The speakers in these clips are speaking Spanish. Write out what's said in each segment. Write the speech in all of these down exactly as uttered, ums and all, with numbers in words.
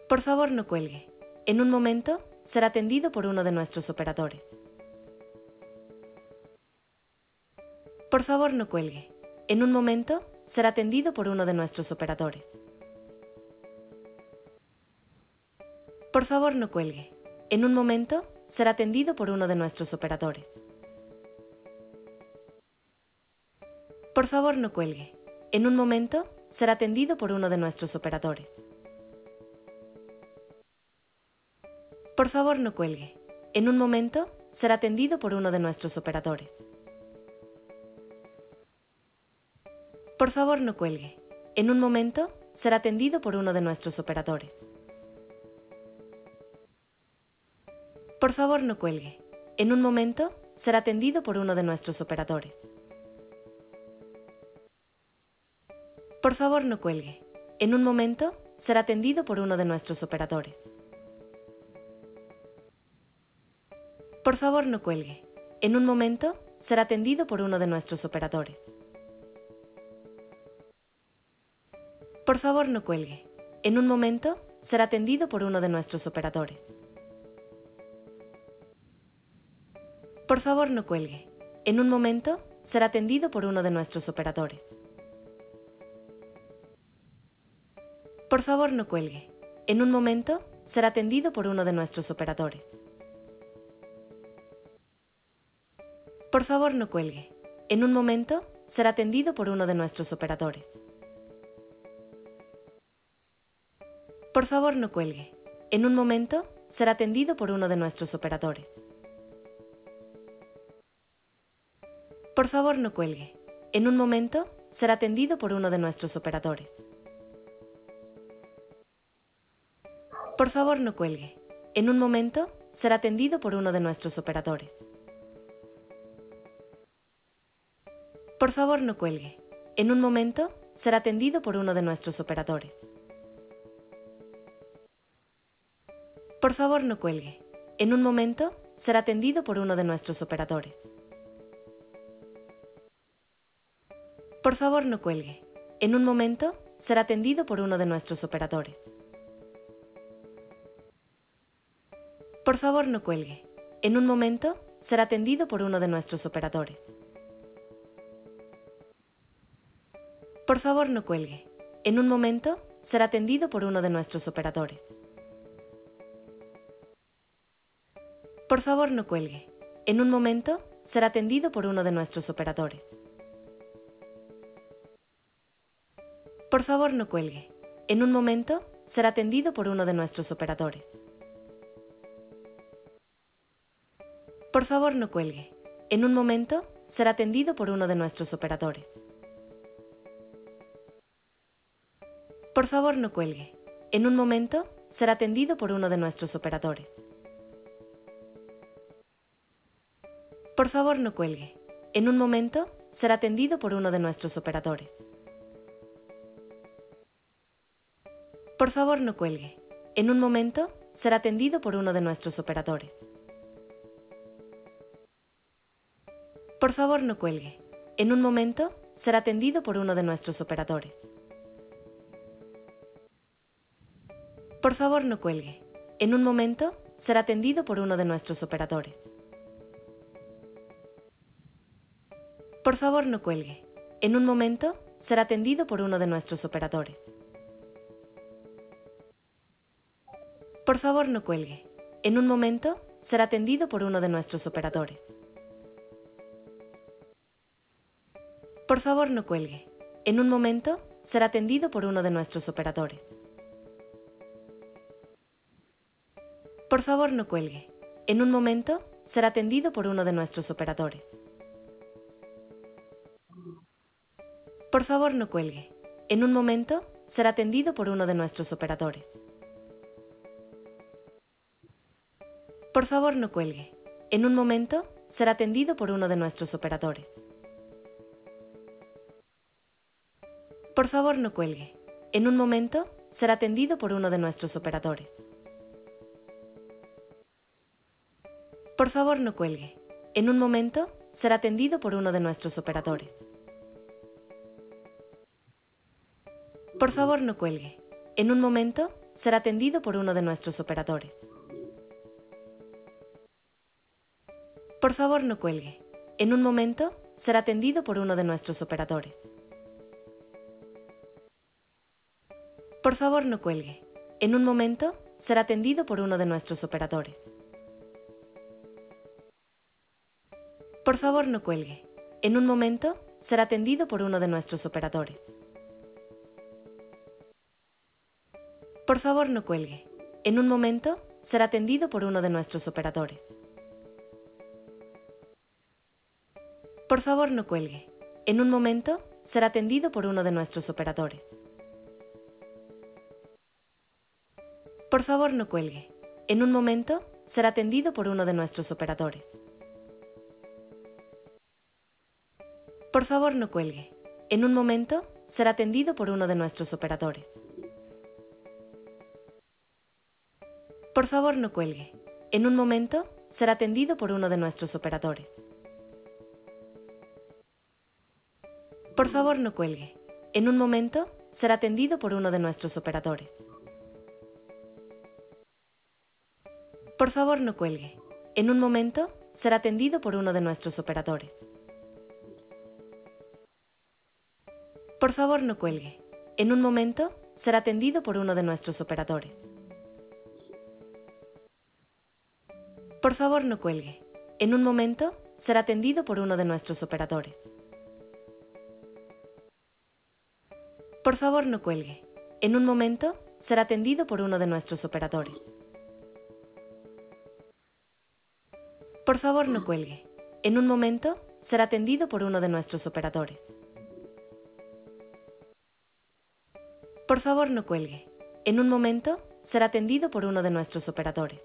Por favor, no cuelgue. En un momento, será atendido por uno de nuestros operadores. Por favor, no cuelgue. En un momento, será atendido por uno de nuestros operadores. Por favor, no cuelgue. En un momento, será atendido por uno de nuestros operadores. Por favor, no cuelgue. En un momento, será atendido por uno de nuestros operadores. Por favor, no cuelgue. En un momento, será atendido por uno de nuestros operadores. Por favor, no cuelgue. En un momento, será atendido por uno de nuestros operadores. Por favor, no cuelgue. En un momento, será atendido por uno de nuestros operadores. Por favor, no cuelgue. En un momento, será atendido por uno de nuestros operadores. Por favor, no cuelgue. En un momento, será atendido por uno de nuestros operadores. Por favor, no cuelgue. En un momento, será atendido por uno de nuestros operadores. Por favor, no cuelgue. En un momento, será atendido por uno de nuestros operadores. Por favor, no cuelgue. En un momento, será atendido por uno de nuestros operadores. Por favor, no cuelgue. En un momento, será atendido por uno de nuestros operadores. Por favor, no cuelgue. En un momento, será atendido por uno de nuestros operadores. Por favor, no cuelgue. En un momento, será atendido por uno de nuestros operadores. Por favor, no cuelgue. En un momento, será atendido por uno de nuestros operadores. Por favor, no cuelgue. En un momento, será atendido por uno de nuestros operadores. Por favor, no cuelgue. En un momento, será atendido por uno de nuestros operadores. Por favor, no cuelgue. En un momento, será atendido por uno de nuestros operadores. Por favor, no cuelgue. En un momento, será atendido por uno de nuestros operadores. Por favor, no cuelgue. En un momento, será atendido por uno de nuestros operadores. Por favor, no cuelgue. En un momento, será atendido por uno de nuestros operadores. Por favor, no cuelgue. En un momento, será atendido por uno de nuestros operadores. Por favor, no cuelgue. En un momento, será atendido por uno de nuestros operadores. Por favor, no cuelgue. En un momento, será atendido por uno de nuestros operadores. Por favor, no cuelgue. En un momento, será atendido por uno de nuestros operadores. Por favor, no cuelgue. En un momento, será atendido por uno de nuestros operadores. Por favor, no cuelgue. En un momento, será atendido por uno de nuestros operadores. Por favor, no cuelgue. En un momento, será atendido por uno de nuestros operadores. Por favor, no cuelgue. En un momento, será atendido por uno de nuestros operadores. Por favor, no cuelgue. En un momento, será atendido por uno de nuestros operadores. Por favor, no cuelgue. En un momento, será atendido por uno de nuestros operadores. Por favor, no cuelgue. En un momento, será atendido por uno de nuestros operadores. Por favor, no cuelgue. En un momento, será atendido por uno de nuestros operadores. Por favor, no cuelgue. En un momento, será atendido por uno de nuestros operadores. Por favor, no cuelgue. En un momento, será atendido por uno de nuestros operadores. Por favor, no cuelgue. En un momento, será atendido por uno de nuestros operadores. Por favor, no cuelgue. En un momento, será atendido por uno de nuestros operadores. Por favor, no cuelgue. En un momento, será atendido por uno de nuestros operadores. Por favor, no cuelgue. En un momento, será atendido por uno de nuestros operadores. Por favor, no cuelgue. En un momento, será atendido por uno de nuestros operadores. Por favor, no cuelgue. En un momento, será atendido por uno de nuestros operadores. Por favor, no cuelgue. En un momento, será atendido por uno de nuestros operadores. Por favor, no cuelgue. En un momento, será atendido por uno de nuestros operadores. Por favor, no cuelgue. En un momento, será atendido por uno de nuestros operadores. Por favor, no cuelgue. En un momento, será atendido por uno de nuestros operadores. Por favor, no cuelgue. En un momento, será atendido por uno de nuestros operadores. Por favor, no cuelgue. En un momento, será atendido por uno de nuestros operadores. Por favor, no cuelgue. En un momento, será atendido por uno de nuestros operadores. Por favor, no cuelgue. En un momento, será atendido por uno de nuestros operadores. Por favor, no cuelgue. En un momento, será atendido por uno de nuestros operadores. Por favor, no cuelgue. En un momento, será atendido por uno de nuestros operadores. Por favor, no cuelgue. En un momento, será atendido por uno de nuestros operadores.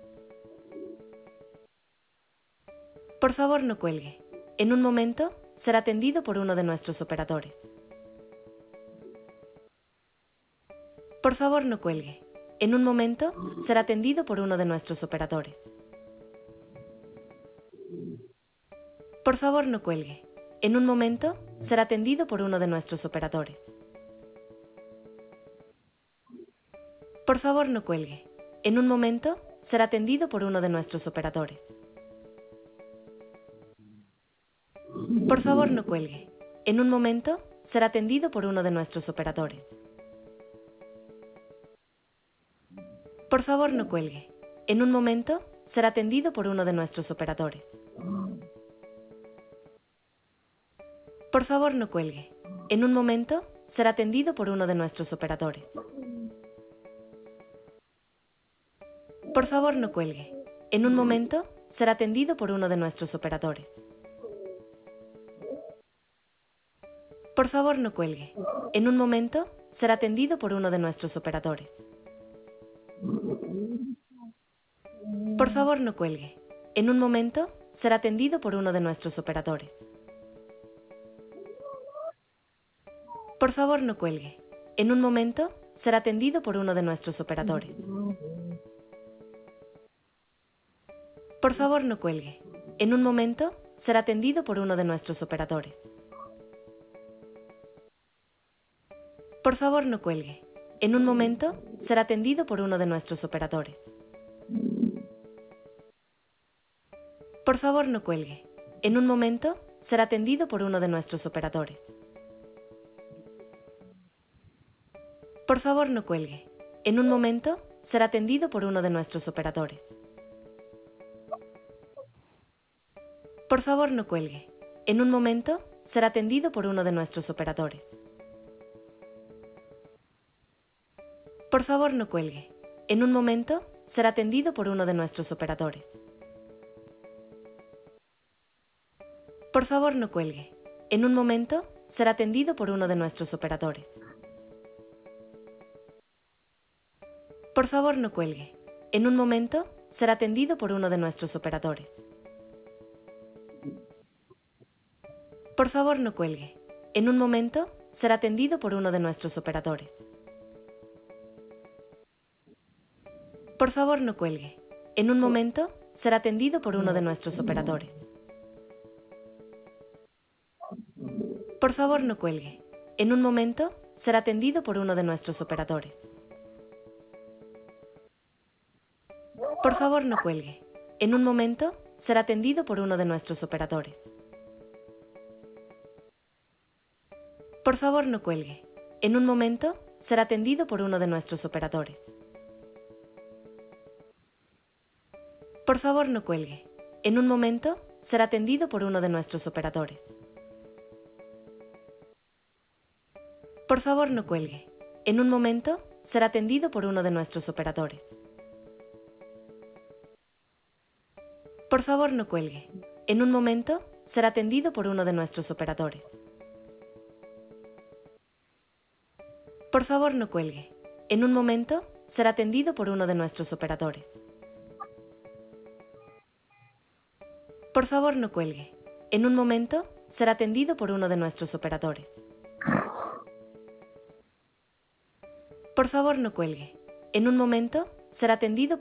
Por favor, no cuelgue. En un momento, será atendido por uno de nuestros operadores. Por favor, no cuelgue. En un momento, será atendido por uno de nuestros operadores. Por favor, no cuelgue. En un momento, será atendido por uno de nuestros operadores. Por favor, no cuelgue. En un momento, será atendido por uno de nuestros operadores. Por favor, no cuelgue. En un momento, será atendido por uno de nuestros operadores. Por favor, no cuelgue. En un momento, será atendido por uno de nuestros operadores. Por favor, no cuelgue. En un momento, será atendido por uno de nuestros operadores. Por favor, no cuelgue. En un momento, será atendido por uno de nuestros operadores. Por favor, no cuelgue. En un momento, será atendido por uno de nuestros operadores. Por favor, no cuelgue. En un momento, será atendido por uno de nuestros operadores. Por favor, no cuelgue. En un momento, será atendido por uno de nuestros operadores. Por favor, no cuelgue. En un momento, será atendido por uno de nuestros operadores. Por favor, no cuelgue. En un momento, será atendido por uno de nuestros operadores. Por favor, no cuelgue. En un momento, será atendido por uno de nuestros operadores. Por favor, no cuelgue. En un momento, será atendido por uno de nuestros operadores. Por favor, no cuelgue. En un momento, será atendido por uno de nuestros operadores. Por favor, no cuelgue. En un momento, será atendido por uno de nuestros operadores. Por favor, no cuelgue. En un momento, será atendido por uno de nuestros operadores. Por favor, no cuelgue. En un momento, será atendido por uno de nuestros operadores. Por favor, no cuelgue. En un momento, será atendido por uno de nuestros operadores. Por favor, no cuelgue. En un momento, será atendido por uno de nuestros operadores. Por favor, no cuelgue. En un momento, será atendido por uno de nuestros operadores. Por favor, no cuelgue. En un momento, será atendido por uno de nuestros operadores. Por favor, no cuelgue. En un momento, será atendido por uno de nuestros operadores. Por favor, no cuelgue. En un momento, será atendido por uno de nuestros operadores. Por favor, no cuelgue. En un momento, será atendido por uno de nuestros operadores. Por favor, no cuelgue. En un momento, será atendido por uno de nuestros operadores. Por favor, no cuelgue. En un momento, será atendido por uno de nuestros operadores. Por favor, no cuelgue. En un momento, será atendido por uno de nuestros operadores. Por favor, no cuelgue. En un momento, será atendido